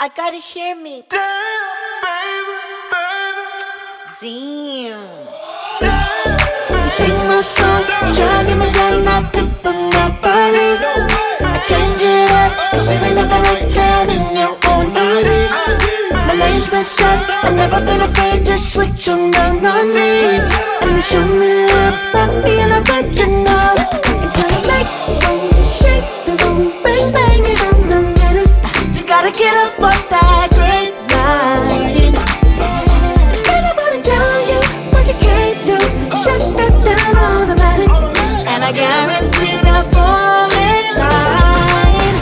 I gotta hear me. Damn, baby, baby. Damn. You sing my songs, dragging me down, not good for my body. I change it up, cause it ain't nothing like having your own body. My lane's been stuck, I've never been afraid to switch on down on me. And you show me love, right being original. Until I make room, shake the room, bang bang it, I'm get it. You gotta get up off that great night. Ain't nobody tell you what you can't do. Shut that down automatic. And I guarantee they'll fall in line.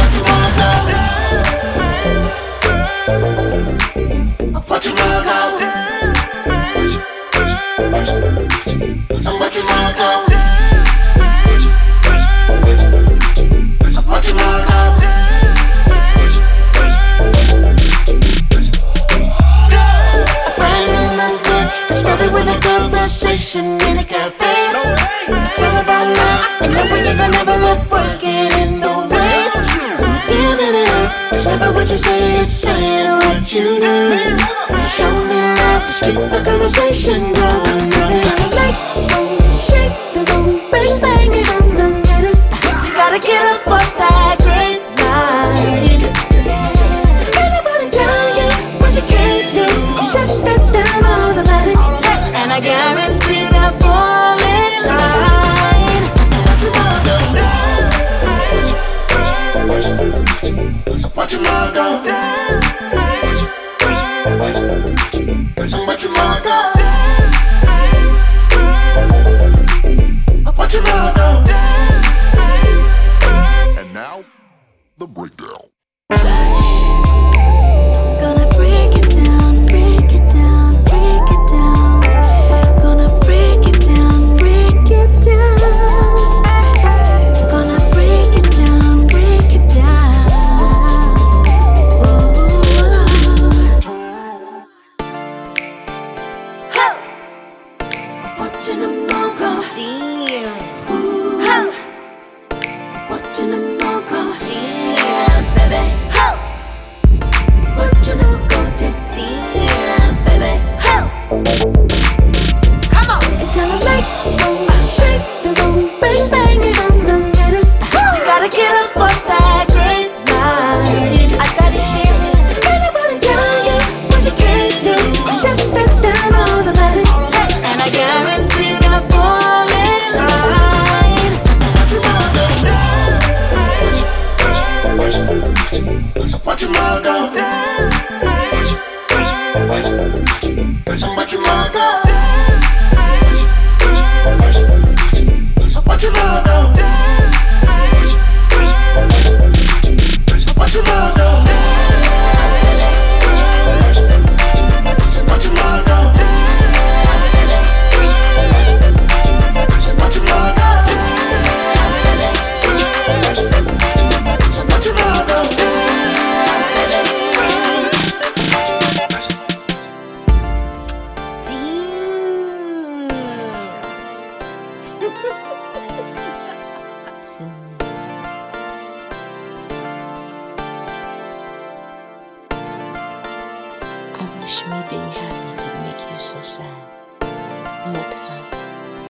What you want go? What you want go? What you want go? A brand new movement that started with a conversation in a cafe. It's all about love, and knowing you're gonna never let words get in the way. When you're giving it up, it's never what you say, it's saying what you do. Show me love, just keep the conversation going. Make room, shake the room, bang bang it, I'm get it. You gotta get up off that great night. Ain't nobody tell you what you can't do. Shut that down automatic. And I guarantee they'll fall in line. What you want go? What you want go? What you want go? And now, the breakdown. Gonna break it down, break it down, break it down. Gonna break it down, break it down. Gonna break it down, break it down. Watching them all go. Damn. Watching them all go. Damn, baby. Watching them go. Damn, baby. Come on. Until I make room, shake the room, bang bang it, I'm get it. You gotta get up off that great night. I gotta hear me. Ain't nobody tell you what you can't do. Shut that down automatic. And I guarantee they'll fall in line. What you want go? What you want go? What you want go? What you want go? What you want go? What you want go? What you want go? I wish me being happy didn't make you so sad. Let